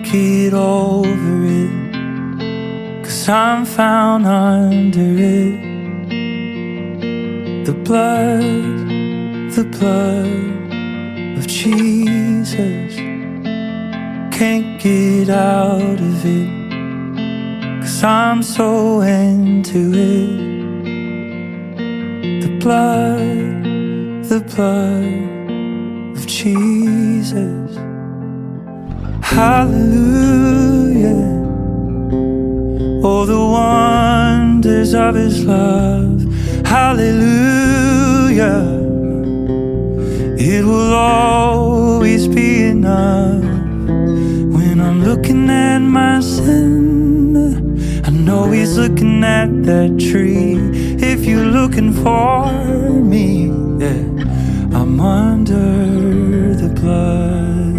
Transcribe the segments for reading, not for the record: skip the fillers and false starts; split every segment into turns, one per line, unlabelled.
get over it, 'cause I'm found under it. The blood of Jesus. Can't get out of it, 'cause I'm so into it. The blood of Jesus. Hallelujah. Oh, the wonders of His love. Hallelujah. It will always be enough. When I'm looking at my sin, I know He's looking at that tree. If you're looking for me, yeah, I'm under the blood.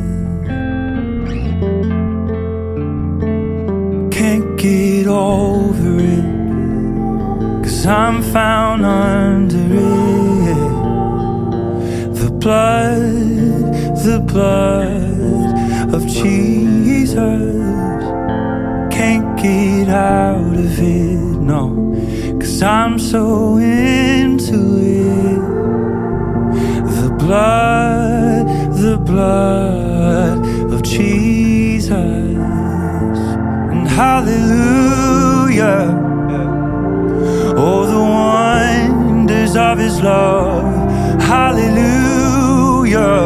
Can't get over it, 'cause I'm found under it. The blood of Jesus. Can't get out of it, no, 'cause I'm so into it. The blood of Jesus. And hallelujah. Oh, the wonders of His love. Hallelujah.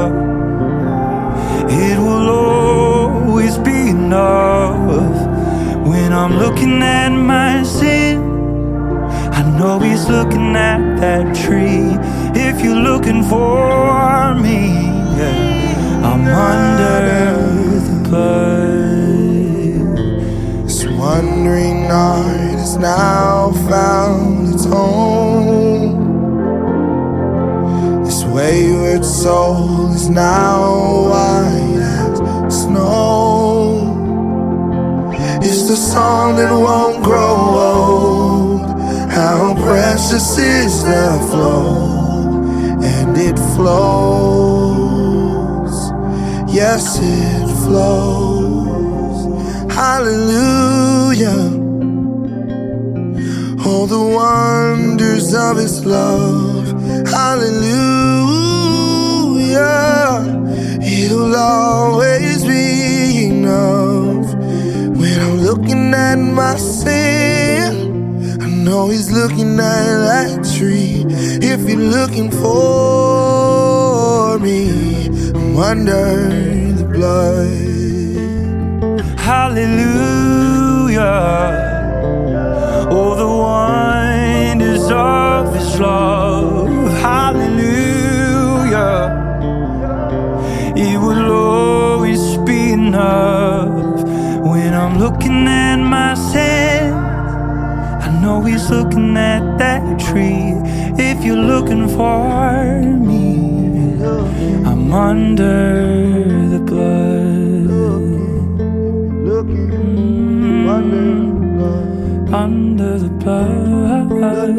It will always be enough. When I'm looking at my sin, I know He's looking at that tree. If you're looking for me, yeah, I'm under the blood.
This wandering night has now found its home. This wayward soul is now white as snow. It's the song that won't grow old. How precious is the flow, and it flows. Yes, it flows. Hallelujah. Oh, the wonders of His love. Hallelujah. It'll always be enough. When I'm looking at my sin, I know He's looking at that tree. If you're looking for me, I'm under the blood.
Hallelujah. Oh, the wonders of His love. Hallelujah. It will always be enough. When I'm looking at my sin, I know He's looking at that tree. If you're looking for me, I'm under the blood. Under the blood.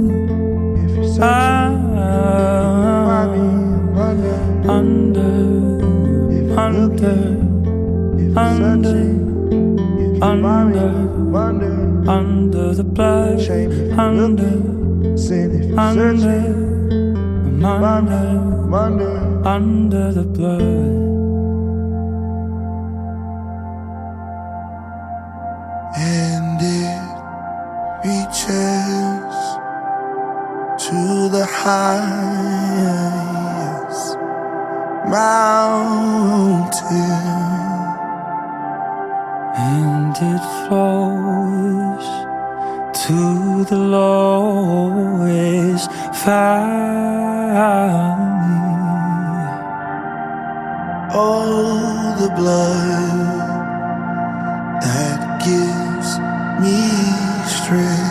Under the blood, under the blood.
And it reaches to the highest mountain,
and it flows to the lowest valley.
Oh, the blood that gives me strength.